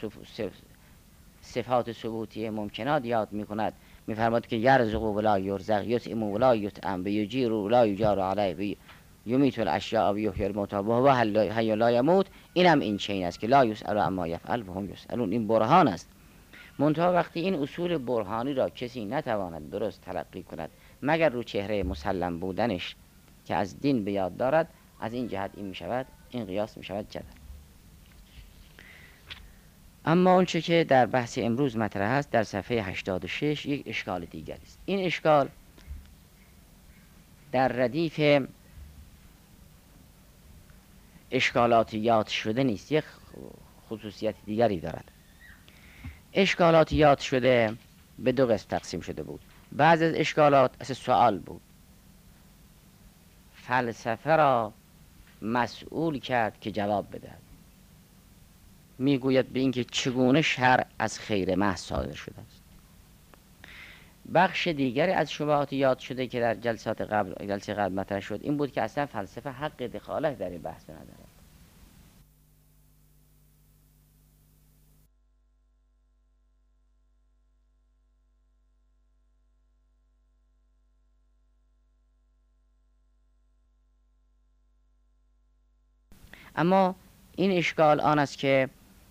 صفات ثبوتی ممکنات یاد می کند، می فرماد که یرزق ولا یرزق، یطعم ولا یطعم، یجیر ولا یجار علیه، یمیت الاشیاء و یحیی الموتى و هو حی لا یموت. این هم این چین است که لا یسأل عما یفعل و هم یسألون. این برهان است. منتها وقتی این اصول برهانی را کسی نتواند درست تلقی کند مگر رو چهره مسلم بودنش که از دین به یاد دارد، از این جهت این می شود این قیاس می شود جدل. اما اونچه که در بحث امروز مطرح است در صفحه هشتاد و شش یک اشکال دیگری است. این اشکال در ردیف اشکالات یاد شده نیست، یک خصوصیت دیگری دارد. اشکالات یاد شده به دو قسم تقسیم شده بود. بعض از اشکالات اصلا سوال بود، فلسفه را مسئول کرد که جواب بدهد. میگوید به اینکه چگونه شرع از خیر محض صادر شده است. بخش دیگری از شبهات یاد شده که در جلسات قبل جلسه قبل مطرح شد این بود که اصلا فلسفه حق دخالت در این بحث ندارد. اما این اشکال آن است که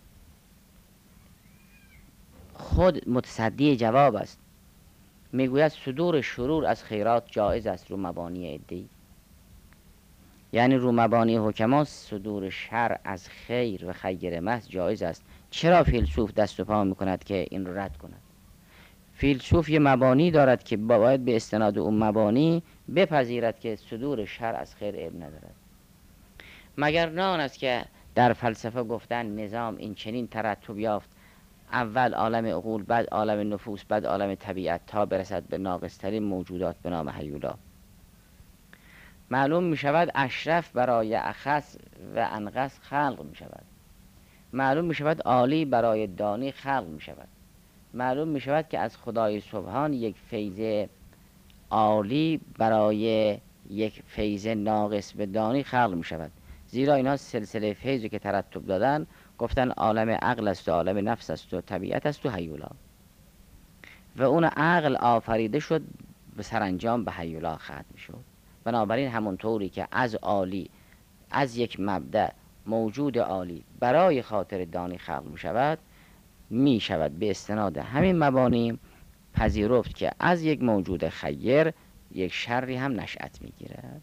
خود متصدی جواب است. میگوید صدور شرور از خیرات جایز است رو مبانی عده‌ای، یعنی رو مبانی حکما صدور شرع از خیر و خیر محض جایز است. چرا فیلسوف دست و پا میکند که این رو رد کند؟ فیلسوف یه مبانی دارد که باید به استناد اون مبانی بپذیرد که صدور شرع از خیر عیب ندارد. مگر نه آن است که در فلسفه گفتن نظام این چنین ترتب یافت، اول عالم عقول، بعد عالم نفوس، بعد عالم طبیعت، تا برسد به ناقصترین موجودات به نام هیولا. معلوم می شود اشرف برای اخص و انقص خلق می شود. معلوم می شود عالی برای دانی خلق می شود. معلوم می شود که از خدای سبحان یک فیض عالی برای یک فیض ناقص به دانی خلق می شود. زیرا اینا سلسله فیضی که ترتب دادن گفتن عالم عقل است و عالم نفس است و طبیعت است و هیولا، و اون عقل آفریده شد به سرانجام به هیولا ختم شد. بنابراین همونطوری که از عالی، از یک مبدأ موجود عالی برای خاطر دانی خلق می شود، می شود به استناد همین مبانی پذیرفت که از یک موجود خیر یک شری هم نشأت می گیرد.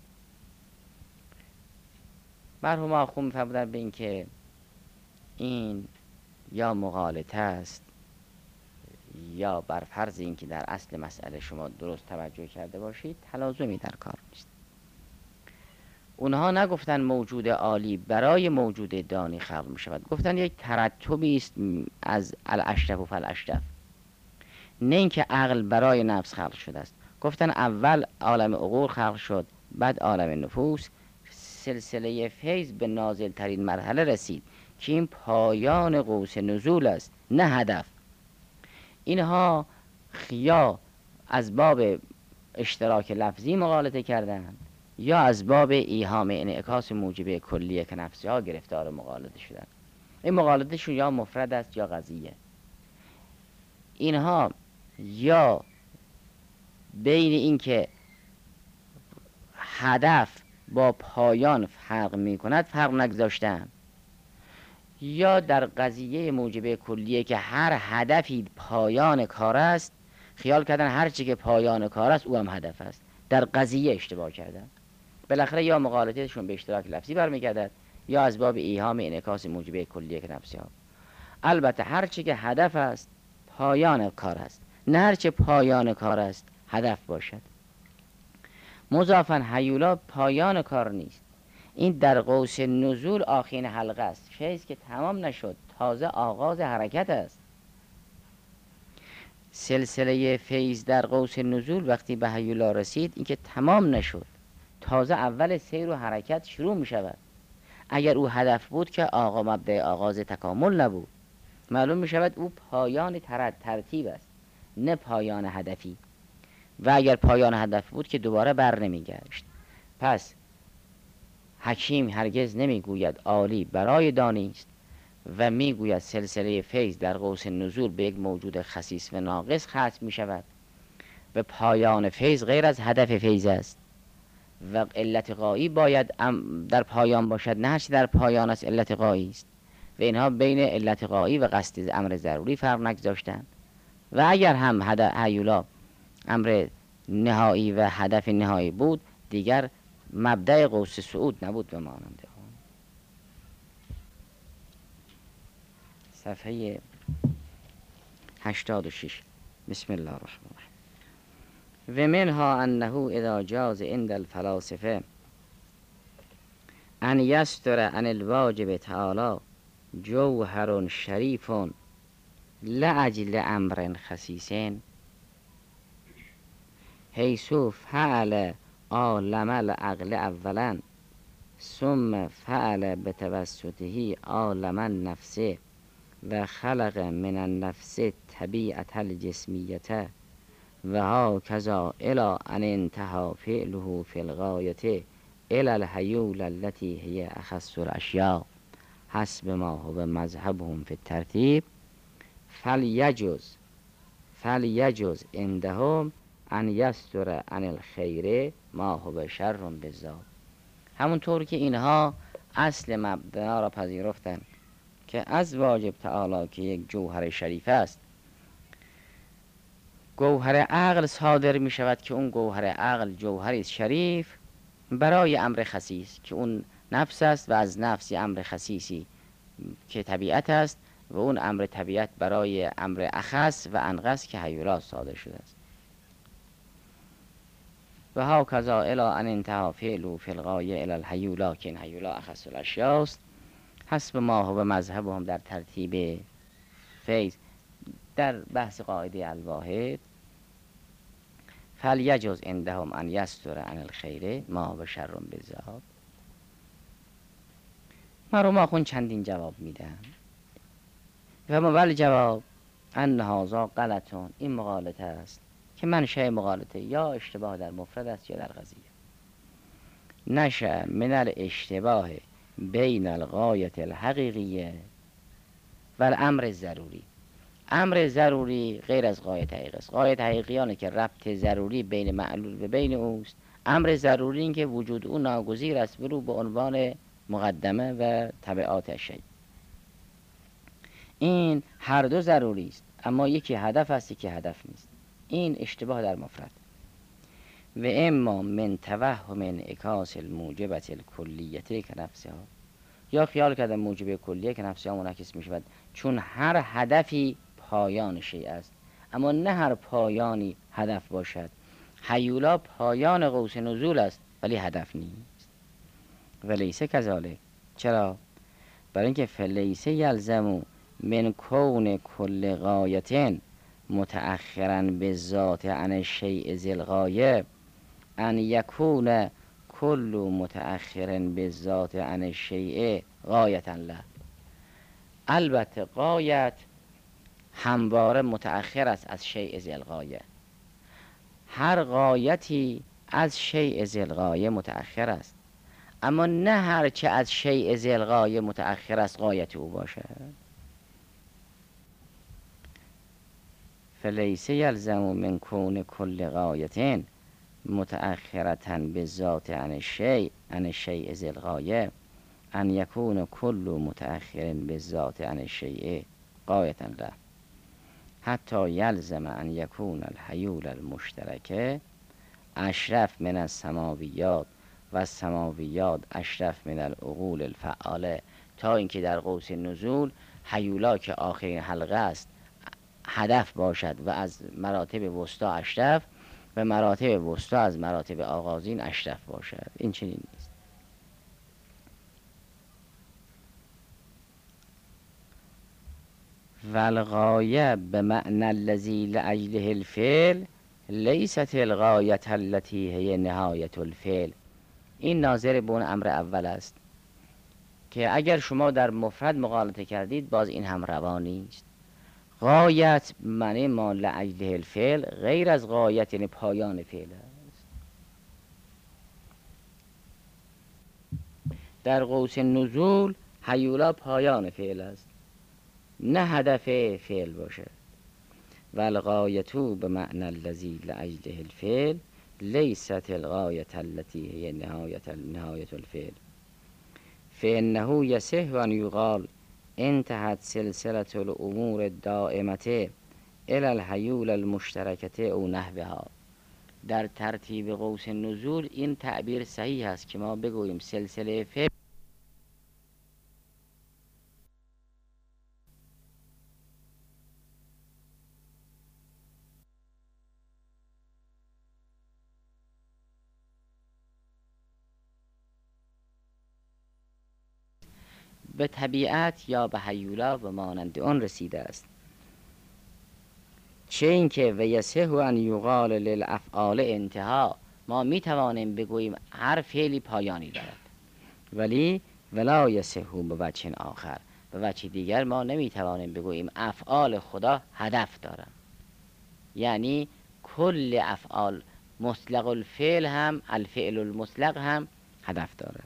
مرحوم آخوند می‌فرمودند به این که این یا مغالطه است یا بر فرض این که در اصل مسئله شما درست توجه کرده باشید تلازمی در کار نیست. اونها نگفتن موجود عالی برای موجود دانی خلق می شود، گفتن یک ترتبی است از الاشرف و فالاشرف، نه اینکه عقل برای نفس خلق شده است. گفتن اول عالم عقول خلق شد، بعد عالم نفوس، سلسله فیض به نازل ترین مرحله رسید که این پایان قوس نزول است نه هدف. اینها یا از باب اشتراک لفظی مغالطه کردند یا از باب ایهام انعکاس موجبه کلیه که نفسی ها گرفتار مغالطه شدند. این مغالطه شون یا مفرد است یا قضیه. اینها یا بین این که هدف با پایان فرق می کند فرق نگذاشتن، یا در قضیه موجبه کلیه که هر هدفی پایان کار است، خیال کردن هر چی که پایان کار است او هم هدف است. در قضیه اشتباه کردن. بالاخره یا مغالطهشون به اشتراک لفظی برمیگردد یا از باب ایهام انعکاس موجبه کلیه که نفسی ها. البته هر چی که هدف است پایان کار است، نه هر چی پایان کار است هدف باشد. مضافاً هیولا پایان کار نیست. این در قوس نزول آخرین حلقه است، فیض که تمام نشد، تازه آغاز حرکت است. سلسله فیض در قوس نزول وقتی به هیولا رسید این که تمام نشد، تازه اول سیر و حرکت شروع می شود. اگر او هدف بود که آقا مبدأ آغاز تکامل نبود، معلوم می شود او پایان تر... ترتیب است، نه پایان هدفی. و اگر پایان هدف بود که دوباره بر نمی گشت. پس حکیم هرگز نمی گوید عالی برای دانیست و می گوید سلسله فیض در قوس نزول به یک موجود خسیس و ناقص ختم می شود و پایان فیض غیر از هدف فیض است و علت غایی باید در پایان باشد، نه هرچی در پایان است علت غایی است. و اینها بین علت غایی و قصد امر ضروری فرق نگذاشتند. و اگر هم هدف هیولا امر نهایی و هدف نهایی بود، دیگر مبدأ قوس صعود نبود و ماننده آن. صفحه هشتاد و شش. بسم الله الرحمن الرحیم. و منها انه اذا جاز عند الفلاسفه ان یستر عن الواجب تعالی جوهر شریف لاجل امر خسیس حیث فعل عالم العقل اولا ثم فعل بتوسطه عالم النفس و خلق من النفس طبیعت الجسمیت و هاکذا الی ان انتهى فعله فی الغایة الی الحیول التي هی اخص الاشیاء حسب ما هو مذهبهم فی الترتیب فلیجوز فلیجوز عندهم ان یستر عن الخیر ما هو شر بالذات. همونطور که اینها اصل مبدا را پذیرفتند که از واجب تعالی که یک جوهر شریف است، گوهر عقل صادر می شود که اون گوهر عقل جوهری شریف برای امر خسیس که اون نفس است و از نفسی امر خسیسی که طبیعت است و اون امر طبیعت برای امر اخص و انقص که هیولا صادر شده است. و هاکذا الی ان انتهى فعله فی الغایة الی الحیولا که این هیولا اخص الاشیاء است حسب ما هو مذهبهم در ترتیب فیض در بحث قاعده الواحد فلیجوز عندهم ان یستر عن الخیر ما هو شر بالذات. مرحوم آخوند چندین جواب میدن و اول جواب ان هذا غلطون، این مغالطه است که منشأ مغالطه یا اشتباه در مفرد است یا در قضیه. نشأ من الاشتباه بین الغایة الحقیقیه و الامر ضروری. امر ضروری غیر از غایت حقیقی است. غایت حقیقیانه که ربط ضروری بین معلول و بین اوست. امر ضروری این که وجود او ناگزیر است برو به عنوان مقدمه و تبعات شیء. این هر دو ضروری است اما یکی هدف است یکی هدف نیست. این اشتباه در مفرد. و اما من توهم انعکاس الموجبت الکلیت که نفسها، یا خیال کردن موجب کلیه که نفسها منعکس می شود چون هر هدفی پایان شیء است اما نه هر پایانی هدف باشد. هیولا پایان قوس نزول است ولی هدف نیست. و لیسه کذالک. چرا؟ برای اینکه فلیسه یلزمو من کون کل غایة متأخرا بالذات عن الشیء ذی الغایه ان یکون کل متأخر بالذات عن الشیء غایة له. البته غایت همواره متأخر است از شیء ذی الغایه. هر غایتی از شیء ذی الغایه متأخر است اما نه هر چه از شیء ذی الغایه متأخر است غایت او باشد. فلیس یلزم من کون کل غایة متأخرة بالذات عن الشیء عن الشیء ذی الغایه ان یکون کل متأخر بالذات عن الشیء غایة له حتی یلزم ان یکون الحیول المشترکه اشرف من السماویات و السماویات اشرف من العقول الفعاله، تا اینکه در قوس نزول حیولا که آخرین حلقه است هدف باشد و از مراتب وسطا اشرف و مراتب وسطا از مراتب آغازین اشرف باشد. این چنین نیست. والغایه به معنی الذی لاجله الفعل لیست الغایه التي هی نهایت الفعل. این ناظر به اون امر اول است که اگر شما در مفرد مغالطه کردید باز این هم روا نیست. غایت معنی ما لاجله الفعل غیر از غایت یعنی پایان فعل است. در قوس نزول حیولا پایان فعل است نه هدف فعل باشد. والغایتو به معنی الذی لاجله الفعل لیست الغایة التي هی نهایت نهایت الفعل فانه یصح ان یقال انتهت سلسله الامور الدائمه الی الحیول المشترکه او نحوها. در ترتیب قوس نزول این تعبیر صحیح است که ما بگوییم سلسله فعل به طبیعت یا به حیولا و مانند آن رسیده است. چه اینکه و یصح ان یقال للافعال انتها، ما می توانیم بگوییم هر فعلی پایانی دارد، ولی ولا یصح به وجه آخر، به وجه دیگر ما نمی توانیم بگوییم افعال خدا هدف دارند. یعنی کل افعال مطلق الفعل هم الفعل المطلق هم هدف دارد.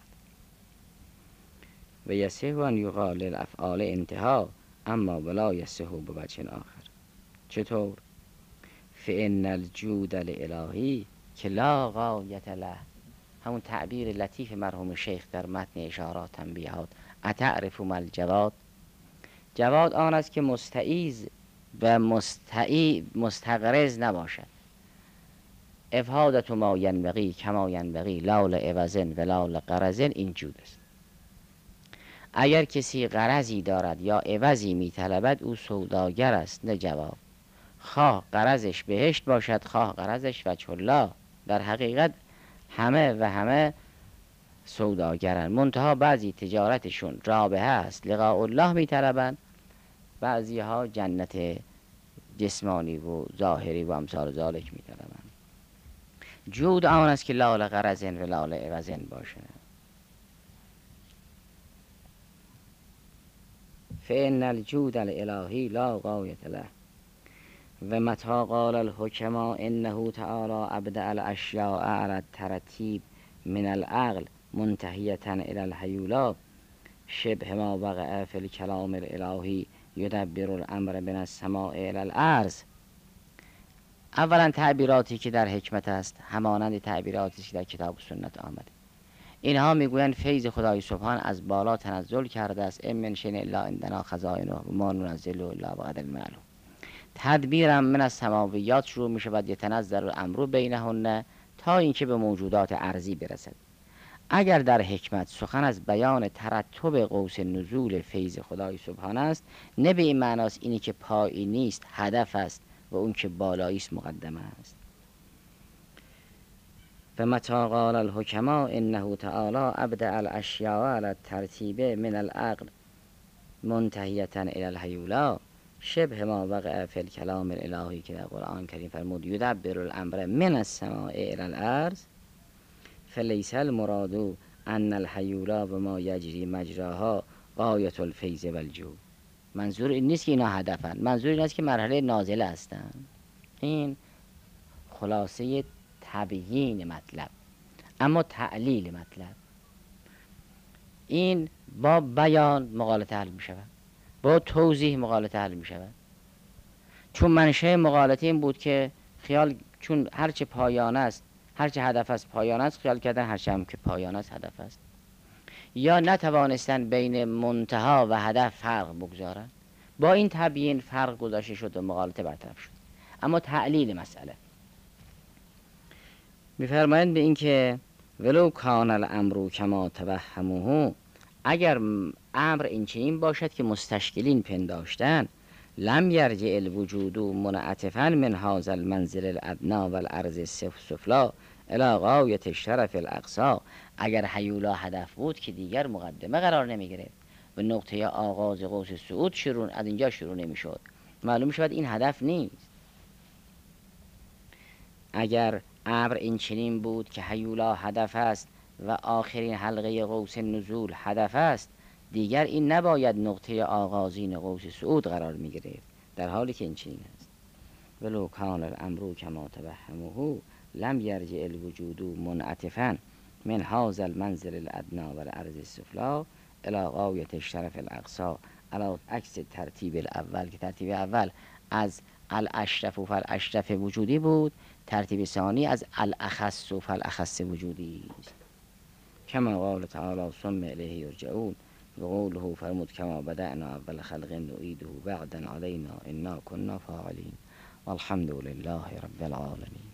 و یصح ان یقال للافعال انتها اما ولا یصح به وجه آخر. چطور؟ فان الجود الالهی که لا غایة له، همون تعبیر لطیف مرحوم شیخ در متن اشارات تنبیهات، اتعرف ما الجواد، جواد آن است که مستعیذ و مستعی مستغرض نباشد. افادت ما ینبغی کما ینبغی لا لعوض ولا لغرض، این جود است. اگر کسی غرضی دارد یا عوضی میطلبد او سوداگر است نه جواب. خواه غرضش بهشت باشد خواه غرضش وجه الله، در حقیقت همه و همه سوداگرن، منتها بعضی تجارتشون رابحه است لقاء الله میطلبند، بعضی ها جنت جسمانی و ظاهری و امثال ذالک میطلبند. جود آن است که لا لغرض و لا لعوض باشد. فإن الجود الالهی لا غایة له و متى قال الحکما انه تعالی ابدع الاشیاء على الترتیب من العقل منتهیة الى الحیولا شبه ما وقع فی الکلام الالهی یدبر الامر من السماء الى الارض. اولا تعبیراتی که در حکمت است همانند تعبیراتی که در کتاب و سنت آمده. اینها میگویند فیض خدای سبحان از بالا تنزل کرده است، ام من شیء الا عندنا خزائنه و ما ننزله الا بقدر معلوم. تدبیرم من از سماویات شروع می شود، یتنزل الامر بینهن تا اینکه به موجودات ارضی برسد. اگر در حکمت سخن از بیان ترتب قوس نزول فیض خدای سبحان است، نه به این معناست اینی که پایی نیست هدف است و اون که بالایی است مقدمه است. و متى قال الحکما انه تعالی ابدع الاشیاء على الترتیب من العقل منتهیة الى الحیولا شبه ما وقع فی الکلام الالهی که در قرآن کریم فرمود یدبر الامر من السماء الى الارض فلیس المراد ان الحیولا و ما یجری مجراها غایة الفیض والجود. منظور این نیست که اینا هدفند، منظور این است که مرحله نازله هستند. این خلاصه تبیین مطلب. اما تعلیل مطلب این با بیان مغالطه حل می شود، با توضیح مغالطه حل می شود. چون منشه مغالطه این بود که خیال چون هرچه پایان است هرچه هدف است پایان است، خیال کردن هرچه هم که پایان است هدف است. یا نتوانستن بین منتها و هدف فرق بگذارن. با این تبیین فرق گذاشته شد و مغالطه برطرف شد. اما تعلیل مسئله می‌فرمایند به این که ولو کان الامر کما توهموه، اگر امر این چنین باشد که مستشکلین پنداشتن، لم یرجع الوجود منعطفا من هذا المنزل الادنی و الارض السفلی الی غایة الشرف الاقصی، اگر هیولا هدف بود که دیگر مقدمه قرار نمیگرفت و نقطه آغاز قوس صعود شروع از اینجا شروع نمیشد. معلوم شد این هدف نیست. اگر امر این چنین بود که هیولا هدف است و آخرین حلقه قوس نزول هدف است، دیگر این نباید نقطه آغازین قوس صعود قرار می گرفت، در حالی که این چنین است. ولو کان الامر کما توهموه لم یرجع الوجود منعطفا من هذا المنزل الادنی و الارض السفلی الی غایة الشرف الاقصی، علی عکس ترتیب الاول که ترتیب اول از الاشرف و فالاشرف وجودی بود، ترتیب ثانی از الاخص و فالاخص وجودی است. کما قال تعالی ثم الیه یرجعون و قوله فرمود کما بدأنا اول خلق نعیده وعدا علینا انا کنا فاعلین والحمد لله رب العالمین.